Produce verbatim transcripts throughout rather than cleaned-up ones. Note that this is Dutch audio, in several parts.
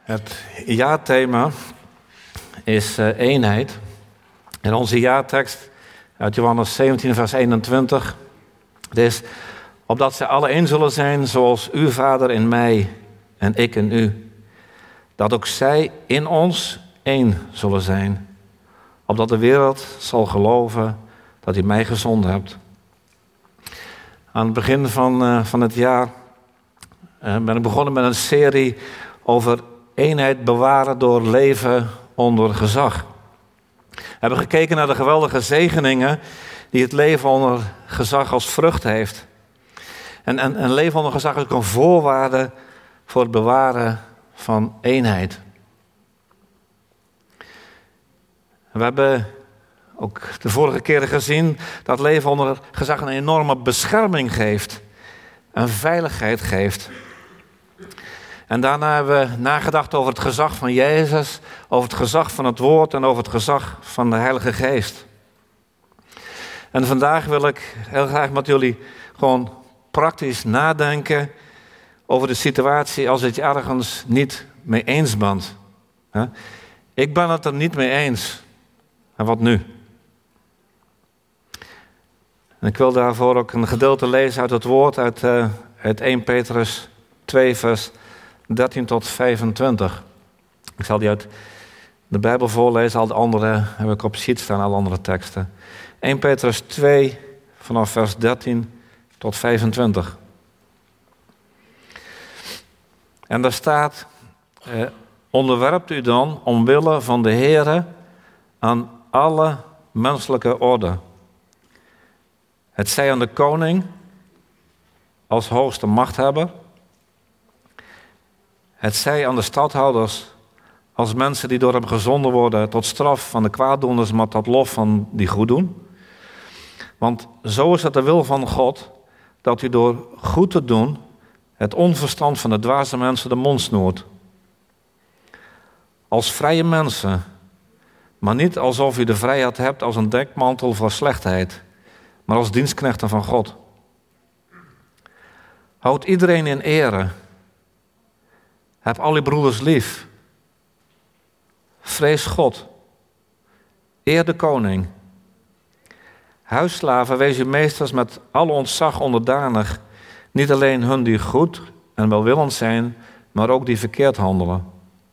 Het jaarthema is uh, eenheid. En onze jaartekst uit Johannes zeventien, vers eenentwintig. Het is, opdat zij alle één zullen zijn, zoals uw Vader in mij en ik in u. Dat ook zij in ons één zullen zijn. Opdat de wereld zal geloven dat u mij gezonden hebt. Aan het begin van, uh, van het jaar uh, ben ik begonnen met een serie over eenheid bewaren door leven onder gezag. We hebben gekeken naar de geweldige zegeningen die het leven onder gezag als vrucht heeft. En, en, en leven onder gezag is ook een voorwaarde voor het bewaren van eenheid. We hebben ook de vorige keren gezien dat leven onder gezag een enorme bescherming geeft. Een veiligheid geeft. En daarna hebben we nagedacht over het gezag van Jezus, over het gezag van het woord en over het gezag van de Heilige Geest. En vandaag wil ik heel graag met jullie gewoon praktisch nadenken over de situatie als het je ergens niet mee eens bent. Ik ben het er niet mee eens. En wat nu? En ik wil daarvoor ook een gedeelte lezen uit het woord, uit, uh, uit eerste Petrus twee, vers dertien tot vijfentwintig. Ik zal die uit de Bijbel voorlezen, al de andere heb ik op sheet staan, alle andere teksten. eerste Petrus twee, vanaf vers dertien tot vijfentwintig. En daar staat, eh, onderwerpt u dan omwille van de Heere aan alle menselijke orde. Het zij aan de koning als hoogste machthebber. Het zij aan de stadhouders als mensen die door hem gezonden worden tot straf van de kwaaddoeners, maar tot lof van die goed doen. Want zo is het de wil van God, dat u door goed te doen het onverstand van de dwaze mensen de mond snoert. Als vrije mensen, maar niet alsof u de vrijheid hebt als een dekmantel voor slechtheid, maar als dienstknechten van God. Houd iedereen in ere. Heb al uw broeders lief. Vrees God. Eer de koning. Huisslaven, wees uw meesters met alle ontzag onderdanig. Niet alleen hun die goed en welwillend zijn, maar ook die verkeerd handelen.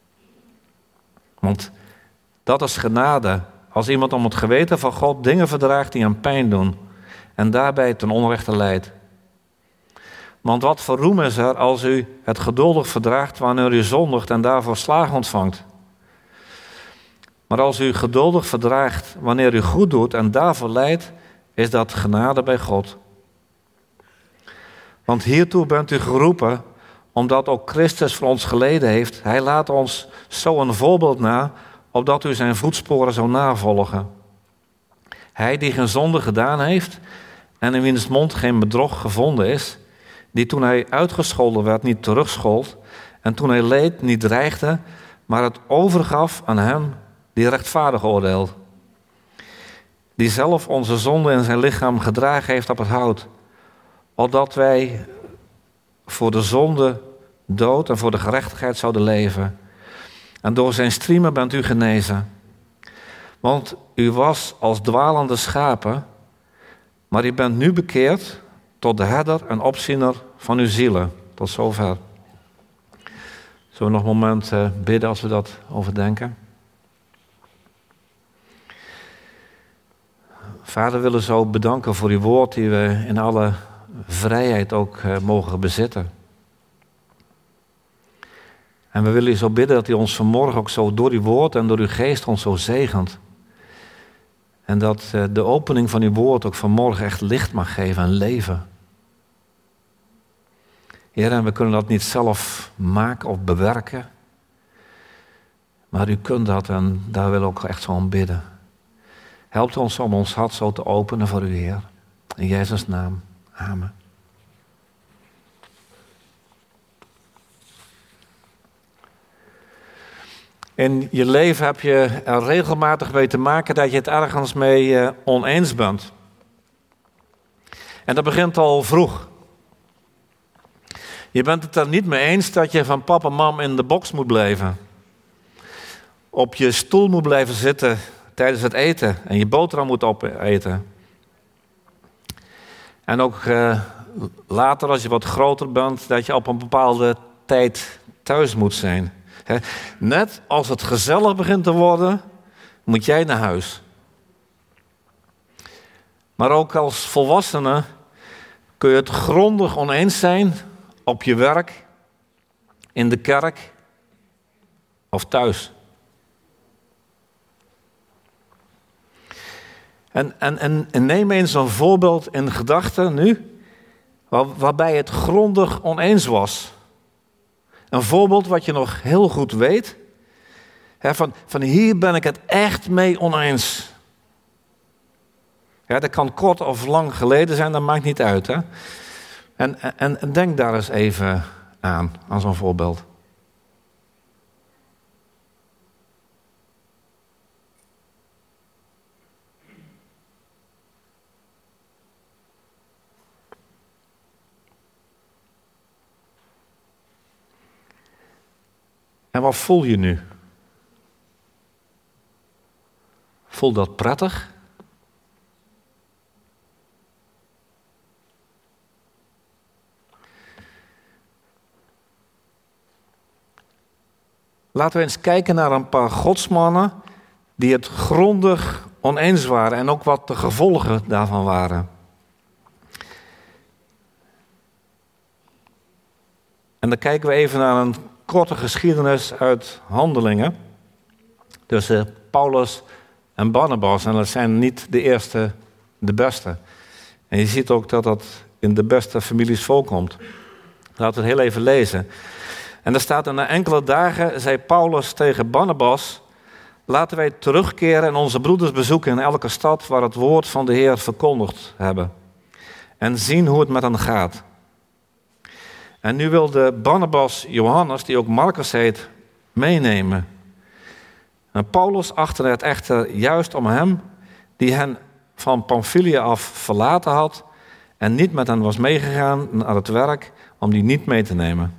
Want dat is genade, als iemand om het geweten van God dingen verdraagt die hem pijn doen en daarbij ten onrechte leidt. Want wat voor roem is er als u het geduldig verdraagt wanneer u zondigt en daarvoor slaag ontvangt? Maar als u geduldig verdraagt wanneer u goed doet en daarvoor lijdt, is dat genade bij God. Want hiertoe bent u geroepen, omdat ook Christus voor ons geleden heeft. Hij laat ons zo een voorbeeld na, opdat u zijn voetsporen zou navolgen. Hij die geen zonde gedaan heeft en in wiens mond geen bedrog gevonden is, die toen hij uitgescholden werd niet terugschold en toen hij leed niet dreigde, maar het overgaf aan hem die rechtvaardig oordeelt. Die zelf onze zonde in zijn lichaam gedragen heeft op het hout, opdat wij voor de zonde dood en voor de gerechtigheid zouden leven. En door zijn striemen bent u genezen. Want u was als dwalende schapen, maar u bent nu bekeerd tot de herder en opziener van uw zielen. Tot zover. Zullen we nog een moment uh, bidden als we dat overdenken? Vader, we willen zo bedanken voor uw woord die we in alle vrijheid ook uh, mogen bezitten. En we willen u zo bidden dat u ons vanmorgen ook zo door uw woord en door uw geest ons zo zegent. En dat uh, de opening van uw woord ook vanmorgen echt licht mag geven en leven. Heer, en we kunnen dat niet zelf maken of bewerken. Maar u kunt dat en daar willen we ook echt zo om bidden. Helpt ons om ons hart zo te openen voor u, Heer. In Jezus' naam. Amen. In je leven heb je er regelmatig mee te maken dat je het ergens mee uh, oneens bent. En dat begint al vroeg. Je bent het er niet mee eens dat je van papa en mam in de box moet blijven. Op je stoel moet blijven zitten tijdens het eten en je boterham moet opeten. En ook uh, later, als je wat groter bent, dat je op een bepaalde tijd thuis moet zijn. He, net als het gezellig begint te worden, moet jij naar huis. Maar ook als volwassene kun je het grondig oneens zijn op je werk, in de kerk of thuis. En, en, en, en neem eens een voorbeeld in gedachten nu, waar, waarbij het grondig oneens was. Een voorbeeld wat je nog heel goed weet. Hè, van, van hier ben ik het echt mee oneens. Ja, dat kan kort of lang geleden zijn, dat maakt niet uit. Hè? En, en, en denk daar eens even aan, aan zo'n voorbeeld. En wat voel je nu? Voelt dat prettig? Laten we eens kijken naar een paar godsmannen die het grondig oneens waren en ook wat de gevolgen daarvan waren. En dan kijken we even naar een korte geschiedenis uit Handelingen tussen Paulus en Barnabas. En dat zijn niet de eerste, de beste. En je ziet ook dat dat in de beste families voorkomt. Laten we het heel even lezen. En er staat: na enkele dagen zei Paulus tegen Barnabas: laten wij terugkeren en onze broeders bezoeken in elke stad waar het woord van de Heer verkondigd hebben. En zien hoe het met hen gaat. En nu wilde Barnabas Johannes, die ook Marcus heet, meenemen. En Paulus achtte het echter juist om hem, die hen van Pamphylië af verlaten had en niet met hen was meegegaan naar het werk, om die niet mee te nemen.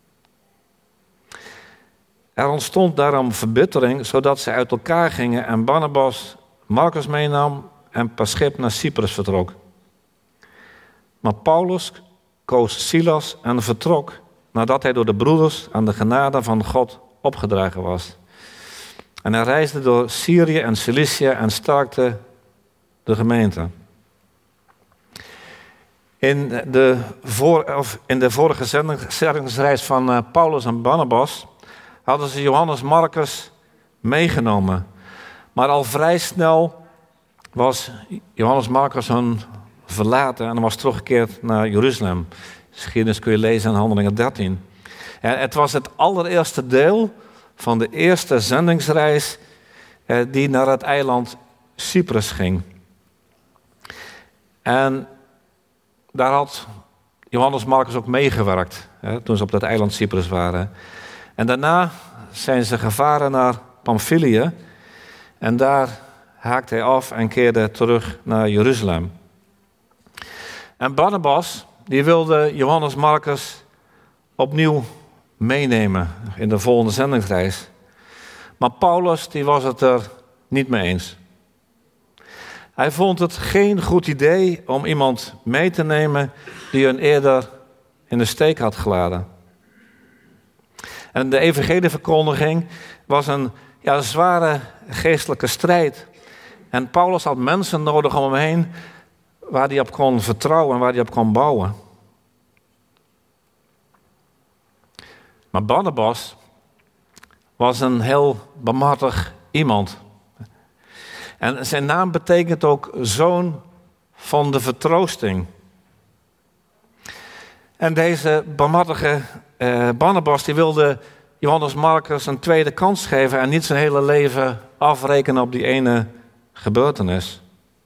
Er ontstond daarom verbittering, zodat ze uit elkaar gingen en Barnabas Marcus meenam en per schip naar Cyprus vertrok. Maar Paulus koos Silas en vertrok nadat hij door de broeders aan de genade van God opgedragen was. En hij reisde door Syrië en Cilicië en sterkte de gemeente. In de, voor, of in de vorige zendingsreis van uh, Paulus en Barnabas hadden ze Johannes Marcus meegenomen. Maar al vrij snel was Johannes Marcus hun verlaten en was teruggekeerd naar Jeruzalem. De geschiedenis kun je lezen in Handelingen dertien. En het was het allereerste deel van de eerste zendingsreis eh, die naar het eiland Cyprus ging. En daar had Johannes Marcus ook meegewerkt, hè, toen ze op dat eiland Cyprus waren. En daarna zijn ze gevaren naar Pamphylië en daar haakte hij af en keerde terug naar Jeruzalem. En Barnabas, die wilde Johannes Marcus opnieuw meenemen in de volgende zendingsreis. Maar Paulus, die was het er niet mee eens. Hij vond het geen goed idee om iemand mee te nemen die hun eerder in de steek had gelaten. En de evangelieverkondiging was een ja, zware geestelijke strijd. En Paulus had mensen nodig om hem heen waar hij op kon vertrouwen en waar hij op kon bouwen. Maar Barnabas was een heel barmhartig iemand. En zijn naam betekent ook zoon van de vertroosting. En deze barmhartige eh, Barnabas die wilde Johannes Marcus een tweede kans geven en niet zijn hele leven afrekenen op die ene gebeurtenis.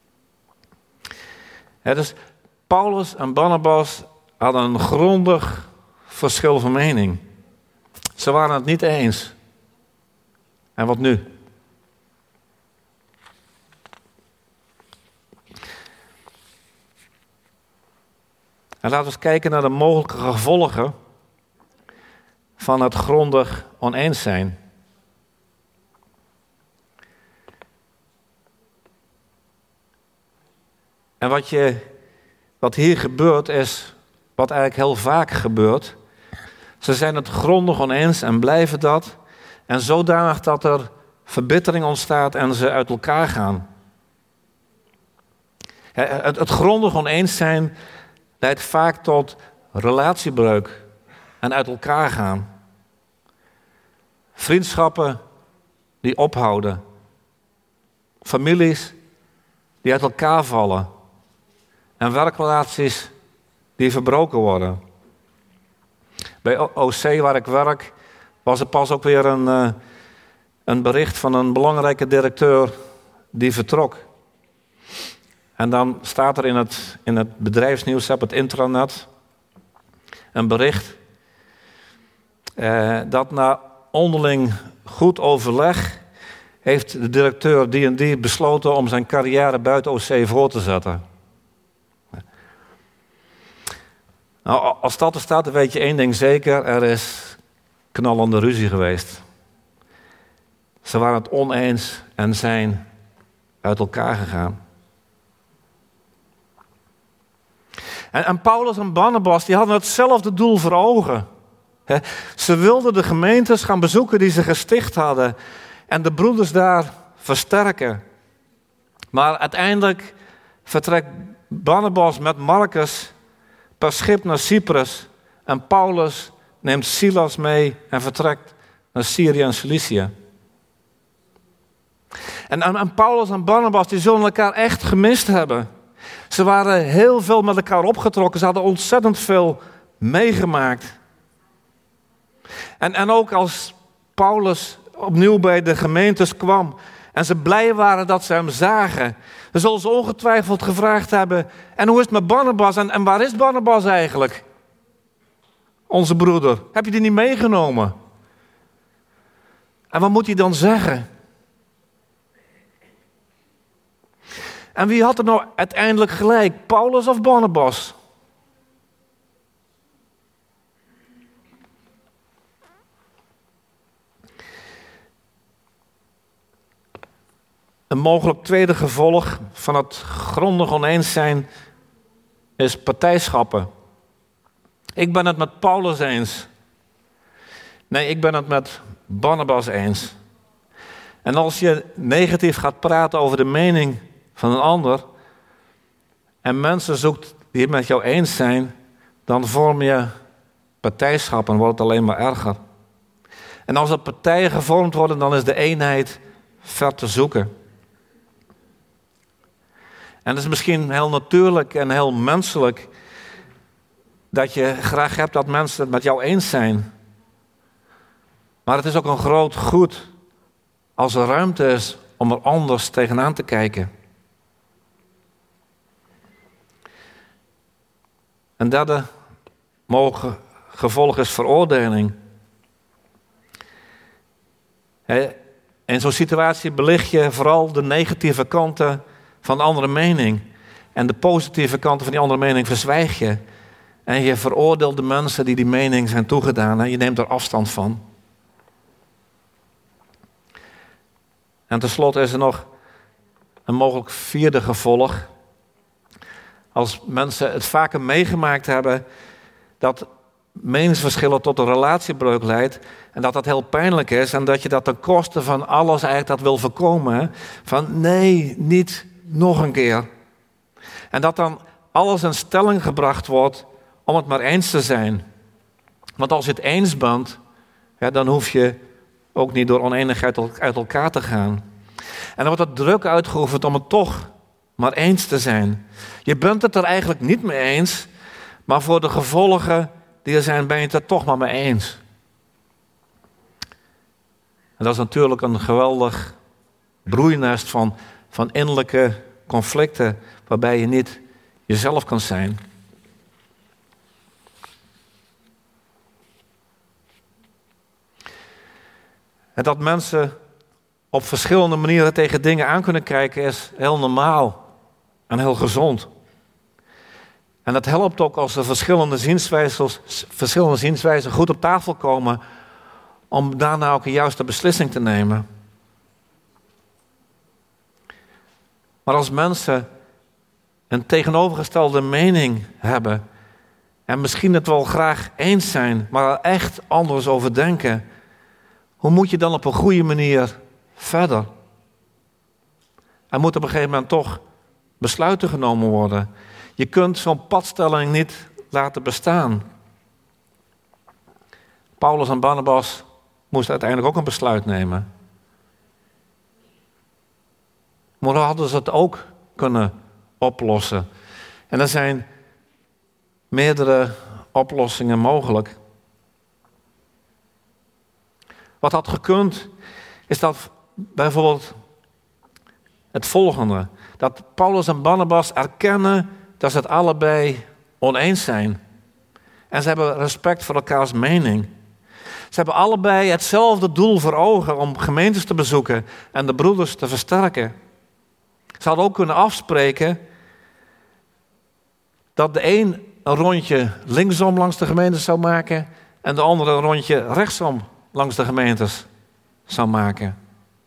Ja, dus Paulus en Barnabas hadden een grondig verschil van mening. Ze waren het niet eens. En wat nu? En laten we eens kijken naar de mogelijke gevolgen van het grondig oneens zijn. En wat, je, wat hier gebeurt is wat eigenlijk heel vaak gebeurt. Ze zijn het grondig oneens en blijven dat. En zodanig dat er verbittering ontstaat en ze uit elkaar gaan. Het, het grondig oneens zijn leidt vaak tot relatiebreuk en uit elkaar gaan. Vriendschappen die ophouden. Families die uit elkaar vallen. En werkrelaties die verbroken worden. Bij O C waar ik werk was er pas ook weer een, uh, een bericht van een belangrijke directeur die vertrok. En dan staat er in het, in het bedrijfsnieuws op het intranet een bericht uh, dat na onderling goed overleg heeft de directeur die en die besloten om zijn carrière buiten O C voor te zetten. Nou, als dat er staat, dan weet je één ding zeker. Er is knallende ruzie geweest. Ze waren het oneens en zijn uit elkaar gegaan. En, en Paulus en Barnabas, die hadden hetzelfde doel voor ogen. He, ze wilden de gemeentes gaan bezoeken die ze gesticht hadden. En de broeders daar versterken. Maar uiteindelijk vertrekt Barnabas met Marcus per schip naar Cyprus. En Paulus neemt Silas mee en vertrekt naar Syrië en Cilicië. En, en, en Paulus en Barnabas die zullen elkaar echt gemist hebben. Ze waren heel veel met elkaar opgetrokken. Ze hadden ontzettend veel meegemaakt. En, en ook als Paulus opnieuw bij de gemeentes kwam en ze blij waren dat ze hem zagen, dan zullen ze ongetwijfeld gevraagd hebben: en hoe is het met Barnabas? En, en waar is Barnabas eigenlijk? Onze broeder. Heb je die niet meegenomen? En wat moet hij dan zeggen? En wie had er nou uiteindelijk gelijk? Paulus of Barnabas? Een mogelijk tweede gevolg van het grondig oneens zijn is partijschappen. Ik ben het met Paulus eens. Nee, ik ben het met Barnabas eens. En als je negatief gaat praten over de mening van een ander en mensen zoekt die het met jou eens zijn, dan vorm je partijschap en wordt het alleen maar erger. En als er partijen gevormd worden, dan is de eenheid ver te zoeken. En het is misschien heel natuurlijk en heel menselijk dat je graag hebt dat mensen het met jou eens zijn. Maar het is ook een groot goed als er ruimte is om er anders tegenaan te kijken. Een derde mogelijk gevolg is veroordeling. In zo'n situatie belicht je vooral de negatieve kanten van de andere mening. En de positieve kanten van die andere mening verzwijg je. En je veroordeelt de mensen die die mening zijn toegedaan. En je neemt er afstand van. En tenslotte is er nog een mogelijk vierde gevolg. Als mensen het vaker meegemaakt hebben dat meningsverschillen tot een relatiebreuk leidt en dat dat heel pijnlijk is en dat je dat ten koste van alles eigenlijk dat wil voorkomen. Hè? Van nee, niet nog een keer. En dat dan alles in stelling gebracht wordt om het maar eens te zijn. Want als je het eens bent, ja, dan hoef je ook niet door oneenigheid uit elkaar te gaan. En dan wordt er druk uitgeoefend om het toch maar eens te zijn. Je bent het er eigenlijk niet mee eens, maar voor de gevolgen die er zijn, ben je het er toch maar mee eens. En dat is natuurlijk een geweldig broeinest van, van innerlijke conflicten, waarbij je niet jezelf kan zijn. En dat mensen op verschillende manieren tegen dingen aan kunnen kijken is heel normaal en heel gezond. En dat helpt ook als er verschillende zienswijzen, verschillende zienswijzen goed op tafel komen, om daarna ook een juiste beslissing te nemen. Maar als mensen een tegenovergestelde mening hebben en misschien het wel graag eens zijn, maar er echt anders over denken, hoe moet je dan op een goede manier verder? Er moet op een gegeven moment toch besluiten genomen worden. Je kunt zo'n padstelling niet laten bestaan. Paulus en Barnabas moesten uiteindelijk ook een besluit nemen. Maar dan hadden ze het ook kunnen oplossen. En er zijn meerdere oplossingen mogelijk. Wat had gekund, is dat bijvoorbeeld het volgende. Dat Paulus en Barnabas erkennen dat ze het allebei oneens zijn. En ze hebben respect voor elkaars mening. Ze hebben allebei hetzelfde doel voor ogen om gemeentes te bezoeken en de broeders te versterken. Ze hadden ook kunnen afspreken dat de een een rondje linksom langs de gemeentes zou maken en de andere een rondje rechtsom langs de gemeentes zou maken.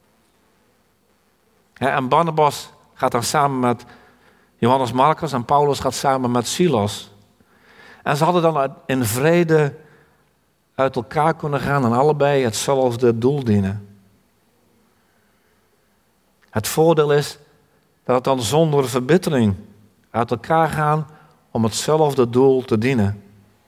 Ja, en Barnabas gaat dan samen met Johannes Marcus en Paulus gaat samen met Silas. En ze hadden dan in vrede uit elkaar kunnen gaan en allebei hetzelfde doel dienen. Het voordeel is dat het dan zonder verbittering uit elkaar gaan om hetzelfde doel te dienen.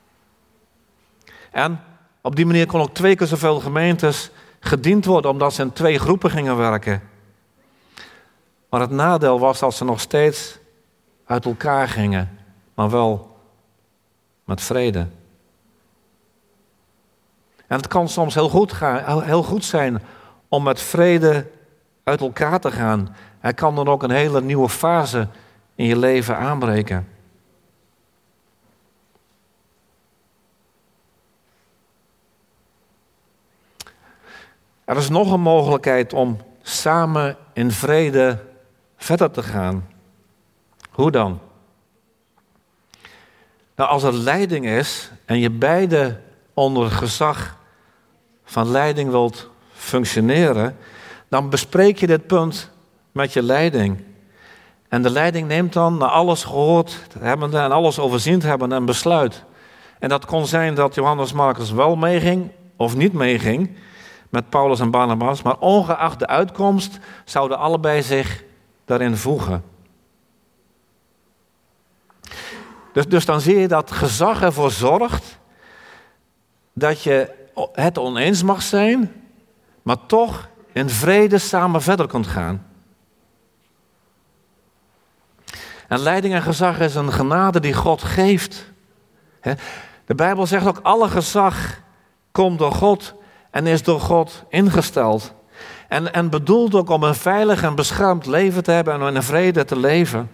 En op die manier kon ook twee keer zoveel gemeentes gediend worden, omdat ze in twee groepen gingen werken. Maar het nadeel was dat ze nog steeds uit elkaar gingen, maar wel met vrede. En het kan soms heel goed, gaan, heel goed zijn om met vrede uit elkaar te gaan. Er kan dan ook een hele nieuwe fase in je leven aanbreken. Er is nog een mogelijkheid om samen in vrede verder te gaan. Hoe dan? Nou, als er leiding is en je beide onder gezag van leiding wilt functioneren, dan bespreek je dit punt met je leiding. En de leiding neemt dan, na alles gehoord hebbende en alles overziend hebben, een besluit. En dat kon zijn dat Johannes Marcus wel meeging of niet meeging met Paulus en Barnabas, maar ongeacht de uitkomst zouden allebei zich daarin voegen. Dus, dus dan zie je dat gezag ervoor zorgt dat je het oneens mag zijn, maar toch in vrede samen verder kunt gaan. En leiding en gezag is een genade die God geeft. De Bijbel zegt ook, alle gezag komt door God en is door God ingesteld. En, en bedoelt ook om een veilig en beschermd leven te hebben en in vrede te leven.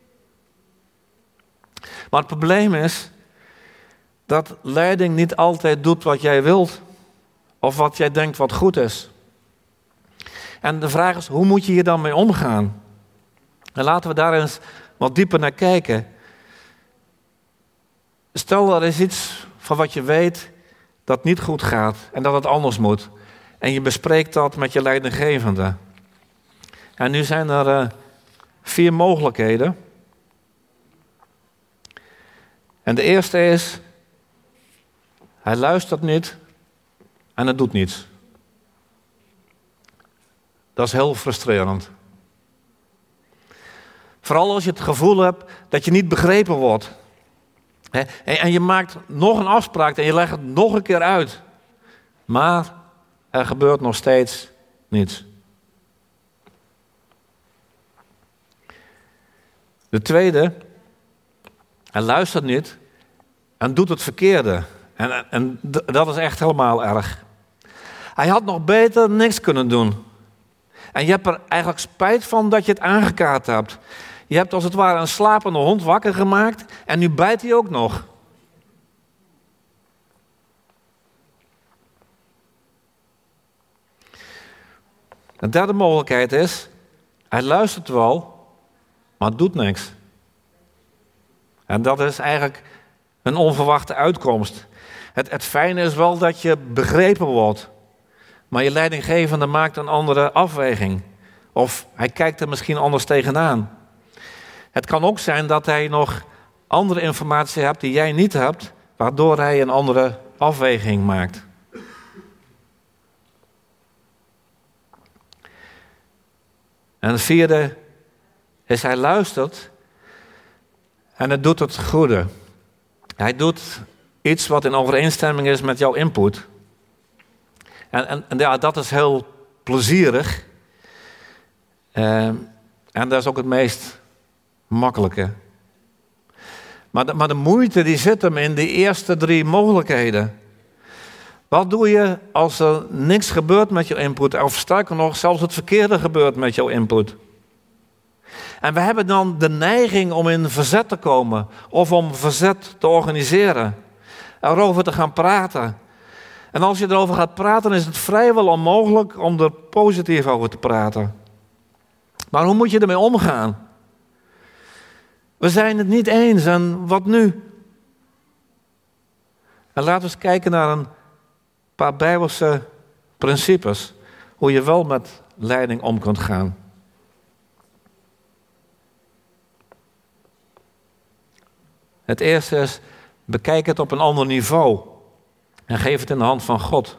Maar het probleem is dat leiding niet altijd doet wat jij wilt of wat jij denkt wat goed is. En de vraag is, hoe moet je hier dan mee omgaan? En laten we daar eens wat dieper naar kijken. Stel, er is iets van wat je weet dat niet goed gaat en dat het anders moet. En je bespreekt dat met je leidinggevende. En nu zijn er uh, vier mogelijkheden. En de eerste is, hij luistert niet en het doet niets. Dat is heel frustrerend. Vooral als je het gevoel hebt dat je niet begrepen wordt. En je maakt nog een afspraak en je legt het nog een keer uit. Maar er gebeurt nog steeds niets. De tweede, hij luistert niet en doet het verkeerde. En, en dat is echt helemaal erg. Hij had nog beter niks kunnen doen. En je hebt er eigenlijk spijt van dat je het aangekaart hebt. Je hebt als het ware een slapende hond wakker gemaakt en nu bijt hij ook nog. De derde mogelijkheid is, hij luistert wel, maar doet niks. En dat is eigenlijk een onverwachte uitkomst. Het, het fijne is wel dat je begrepen wordt. Maar je leidinggevende maakt een andere afweging. Of hij kijkt er misschien anders tegenaan. Het kan ook zijn dat hij nog andere informatie hebt die jij niet hebt, waardoor hij een andere afweging maakt. En het vierde is, hij luistert en het doet het goede. Hij doet iets wat in overeenstemming is met jouw input. En, en, en ja, dat is heel plezierig. Uh, en dat is ook het meest makkelijke. Maar de, maar de moeite die zit hem in die eerste drie mogelijkheden. Wat doe je als er niks gebeurt met jouw input? Of sterker nog, zelfs het verkeerde gebeurt met jouw input. En we hebben dan de neiging om in verzet te komen. Of om verzet te organiseren. Erover te gaan praten. En als je erover gaat praten, is het vrijwel onmogelijk om er positief over te praten. Maar hoe moet je ermee omgaan? We zijn het niet eens en wat nu? En laten we eens kijken naar een paar Bijbelse principes. Hoe je wel met leiding om kunt gaan. Het eerste is, bekijk het op een ander niveau. En geef het in de hand van God.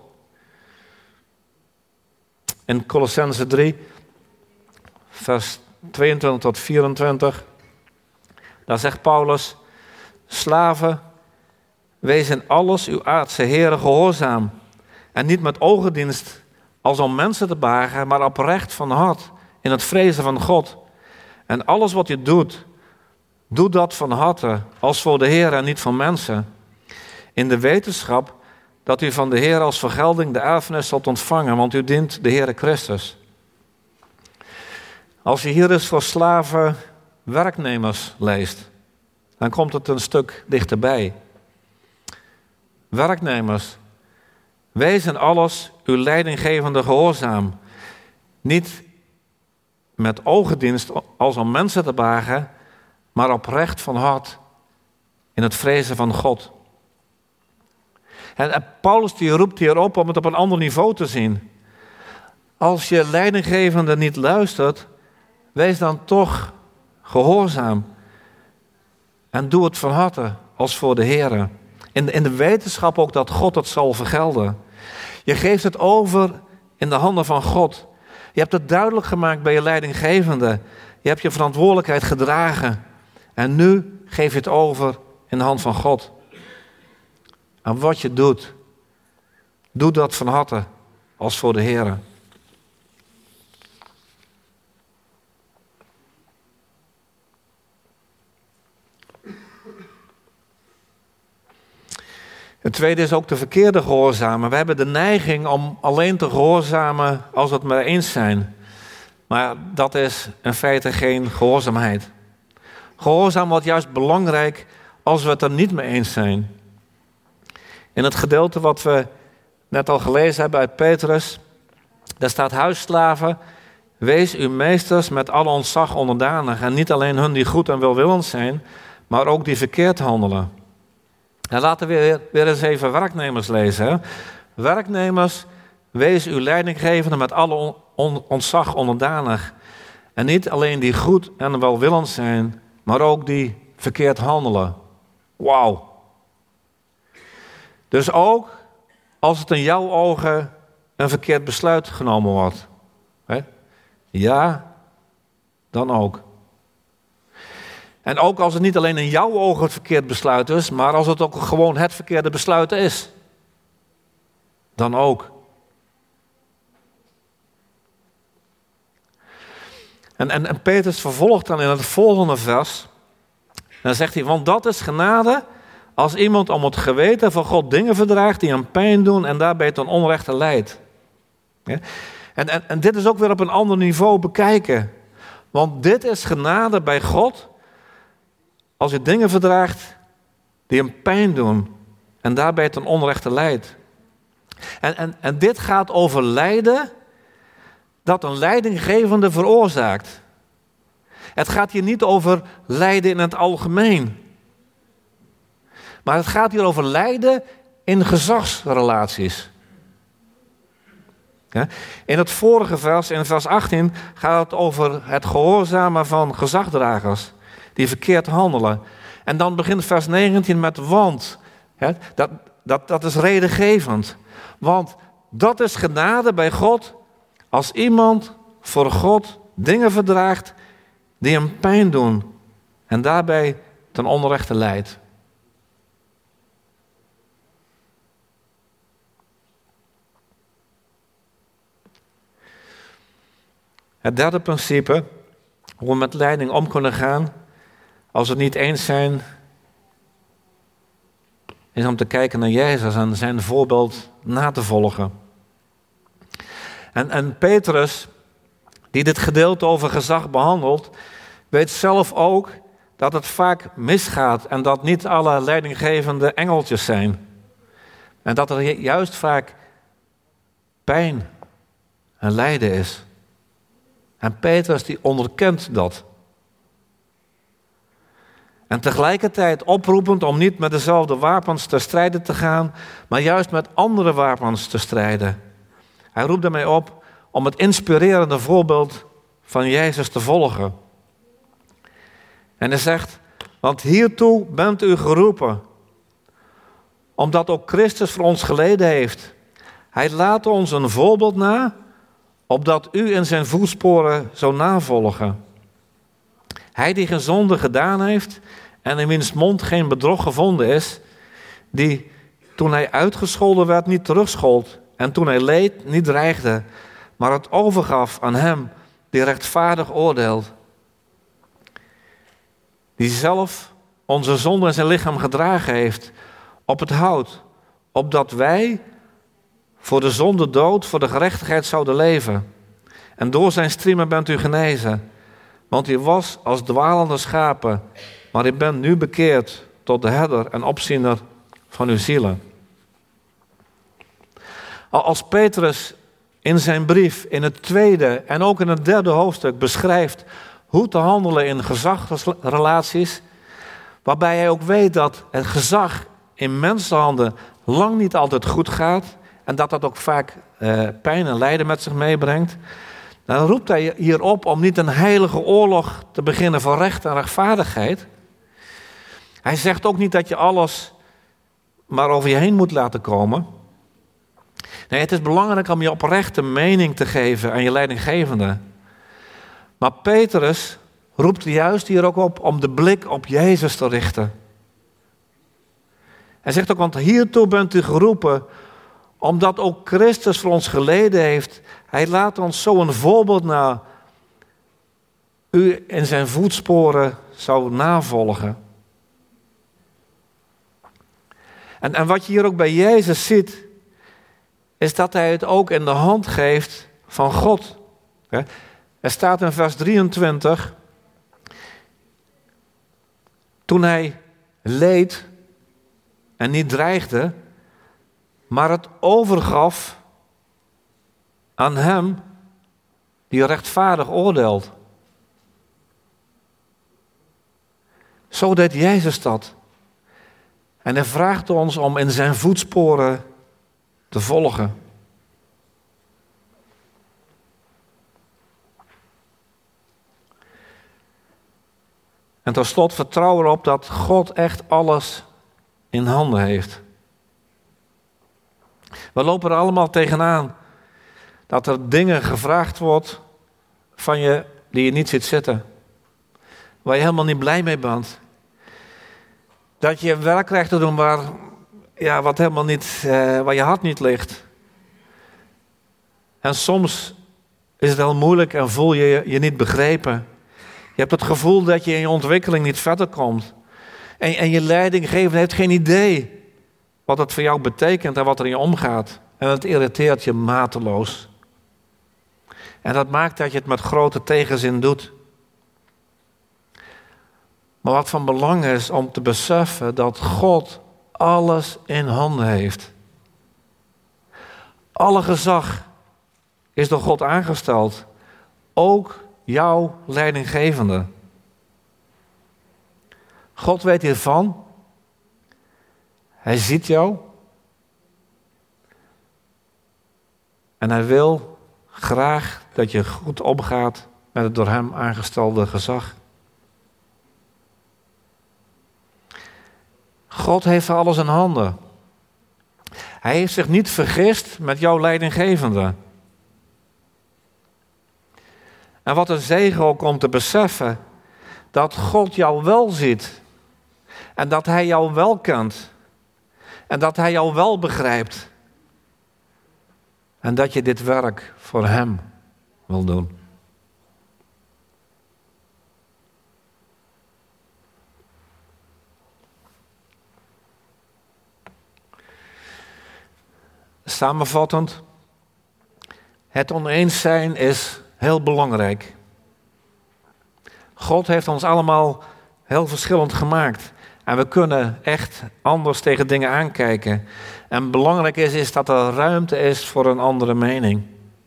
In Kolossenzen drie, vers tweeëntwintig tot vierentwintig. Daar zegt Paulus, slaven, wees in alles uw aardse heren gehoorzaam. En niet met ogendienst als om mensen te behagen, maar oprecht van hart in het vrezen van God. En alles wat je doet, doe dat van harte, als voor de Heer en niet van mensen. In de wetenschap dat u van de Heer als vergelding de erfenis zult ontvangen, want u dient de Heere Christus. Als je hier eens voor slaven werknemers leest, dan komt het een stuk dichterbij. Werknemers, wees in alles uw leidinggevende gehoorzaam. Niet met ogendienst als om mensen te behagen, maar oprecht van hart in het vrezen van God. En Paulus die roept hier op om het op een ander niveau te zien. Als je leidinggevende niet luistert, wees dan toch gehoorzaam. En doe het van harte als voor de Heer. In de, in de wetenschap ook dat God het zal vergelden. Je geeft het over in de handen van God. Je hebt het duidelijk gemaakt bij je leidinggevende. Je hebt je verantwoordelijkheid gedragen. En nu geef je het over in de hand van God. En wat je doet, doe dat van harte als voor de Heer. Het tweede is ook de verkeerde gehoorzamen. We hebben de neiging om alleen te gehoorzamen als we het maar eens zijn. Maar dat is in feite geen gehoorzaamheid. Gehoorzaam wordt juist belangrijk als we het er niet mee eens zijn. In het gedeelte wat we net al gelezen hebben uit Petrus, daar staat huisslaven, wees uw meesters met alle ontzag onderdanig. En niet alleen hun die goed en welwillend zijn, maar ook die verkeerd handelen. En laten we weer, weer eens even werknemers lezen. Hè? Werknemers, wees uw leidinggevende met alle on, on, ontzag onderdanig. En niet alleen die goed en welwillend zijn, maar ook die verkeerd handelen. Wauw. Dus ook als het in jouw ogen een verkeerd besluit genomen wordt. Hè? Ja, dan ook. En ook als het niet alleen in jouw ogen het verkeerd besluit is, maar als het ook gewoon het verkeerde besluit is. Dan ook. En, en, en Petrus vervolgt dan in het volgende vers. Dan zegt hij, want dat is genade als iemand om het geweten van God dingen verdraagt die hem pijn doen en daarbij ten onrechte leidt. Ja? En, en, en dit is ook weer op een ander niveau bekijken. Want dit is genade bij God als je dingen verdraagt die hem pijn doen en daarbij ten onrechte leidt. En, en, en dit gaat over lijden dat een leidinggevende veroorzaakt. Het gaat hier niet over lijden in het algemeen. Maar het gaat hier over lijden in gezagsrelaties. Ja? In het vorige vers, in vers achttien, gaat het over het gehoorzamen van gezagdragers die verkeerd handelen. En dan begint vers negentien met want. Ja? Dat, dat, dat is redengevend. Want dat is genade bij God als iemand voor God dingen verdraagt die hem pijn doen en daarbij ten onrechte leidt. Het derde principe, hoe we met leiding om kunnen gaan als we het niet eens zijn, is om te kijken naar Jezus en zijn voorbeeld na te volgen. En, en Petrus, die dit gedeelte over gezag behandelt, weet zelf ook dat het vaak misgaat en dat niet alle leidinggevende engeltjes zijn. En dat er juist vaak pijn en lijden is. En Petrus die onderkent dat. En tegelijkertijd oproepend om niet met dezelfde wapens te strijden te gaan, maar juist met andere wapens te strijden. Hij roept daarmee op om het inspirerende voorbeeld van Jezus te volgen. En hij zegt, want hiertoe bent u geroepen, omdat ook Christus voor ons geleden heeft. Hij laat ons een voorbeeld na, opdat u in zijn voetsporen zou navolgen. Hij die geen zonde gedaan heeft en in wiens mond geen bedrog gevonden is, die toen hij uitgescholden werd niet terugschold en toen hij leed niet dreigde, maar het overgaf aan hem die rechtvaardig oordeelt. Die zelf onze zonde in zijn lichaam gedragen heeft op het hout, opdat wij voor de zonde dood, voor de gerechtigheid zouden leven. En door zijn striemen bent u genezen. Want u was als dwalende schapen, maar u bent nu bekeerd tot de herder en opziener van uw zielen. Als Petrus in zijn brief in het tweede en ook in het derde hoofdstuk beschrijft hoe te handelen in gezagsrelaties, waarbij hij ook weet dat het gezag in mensenhanden lang niet altijd goed gaat en dat dat ook vaak uh, pijn en lijden met zich meebrengt, dan roept hij hier op om niet een heilige oorlog te beginnen voor recht en rechtvaardigheid. Hij zegt ook niet dat je alles maar over je heen moet laten komen. Nee, het is belangrijk om je oprechte mening te geven aan je leidinggevende. Maar Petrus roept juist hier ook op om de blik op Jezus te richten. Hij zegt ook, want hiertoe bent u geroepen, omdat ook Christus voor ons geleden heeft. Hij laat ons zo een voorbeeld na. U in zijn voetsporen zou navolgen. En, en wat je hier ook bij Jezus ziet, is dat hij het ook in de hand geeft van God. Er staat in vers drieëntwintig, toen hij leed en niet dreigde, maar het overgaf aan hem die rechtvaardig oordeelt. Zo deed Jezus dat. En hij vraagt ons om in zijn voetsporen te volgen. En tot slot vertrouw erop dat God echt alles in handen heeft. We lopen er allemaal tegenaan dat er dingen gevraagd wordt van je die je niet ziet zitten. Waar je helemaal niet blij mee bent. Dat je werk krijgt te doen waar, ja, wat helemaal niet, eh, waar je hart niet ligt. En soms is het heel moeilijk en voel je je, je niet begrepen. Je hebt het gevoel dat je in je ontwikkeling niet verder komt. En, en je leidinggever heeft geen idee wat het voor jou betekent en wat er in je omgaat. En het irriteert je mateloos. En dat maakt dat je het met grote tegenzin doet. Maar wat van belang is om te beseffen dat God alles in handen heeft. Alle gezag is door God aangesteld. Ook jouw leidinggevende. God weet hiervan. Hij ziet jou. En hij wil graag dat je goed omgaat met het door hem aangestelde gezag. God heeft alles in handen. Hij heeft zich niet vergist met jouw leidinggevende. En wat een zegen ook om te beseffen dat God jou wel ziet. En dat hij jou wel kent. En dat hij jou wel begrijpt. En dat je dit werk voor hem wil doen. Samenvattend, het oneens zijn is heel belangrijk. God heeft ons allemaal heel verschillend gemaakt. En we kunnen echt anders tegen dingen aankijken. En belangrijk is, is dat er ruimte is voor een andere mening.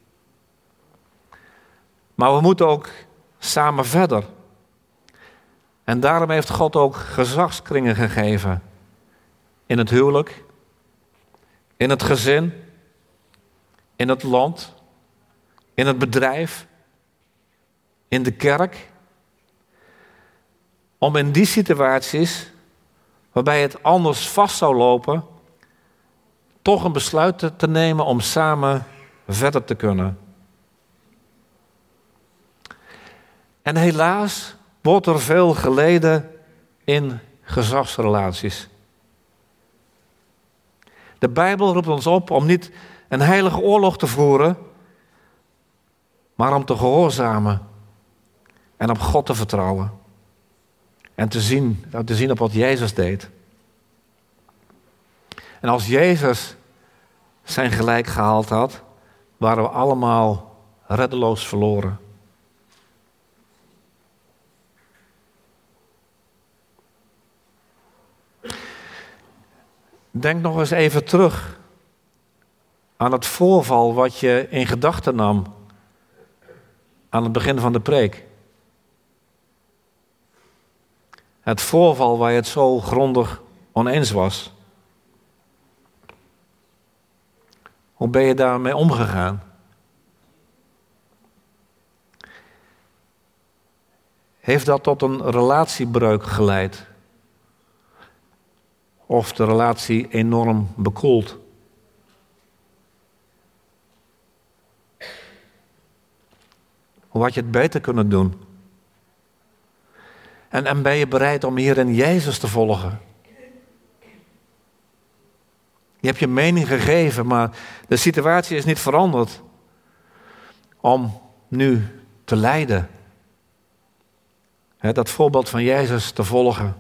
Maar we moeten ook samen verder. En daarom heeft God ook gezagskringen gegeven. In het huwelijk, in het gezin, in het land, in het bedrijf, in de kerk. Om in die situaties, waarbij het anders vast zou lopen, toch een besluit te, te nemen om samen verder te kunnen. En helaas wordt er veel geleden in gezagsrelaties. De Bijbel roept ons op om niet een heilige oorlog te voeren, maar om te gehoorzamen en op God te vertrouwen. En te zien, te zien op wat Jezus deed. En als Jezus zijn gelijk gehaald had, waren we allemaal reddeloos verloren. Denk nog eens even terug aan het voorval wat je in gedachten nam aan het begin van de preek. Het voorval waar je het zo grondig oneens was. Hoe ben je daarmee omgegaan? Heeft dat tot een relatiebreuk geleid? Of de relatie enorm bekoeld? Hoe had je het beter kunnen doen? En, en ben je bereid om hierin Jezus te volgen? Je hebt je mening gegeven, maar de situatie is niet veranderd om nu te lijden. He, dat voorbeeld van Jezus te volgen.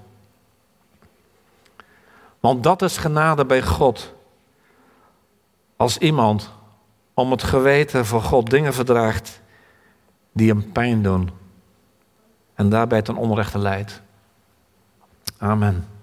Want dat is genade bij God. Als iemand om het geweten voor God dingen verdraagt die hem pijn doen. En daarbij ten onrechte leidt. Amen.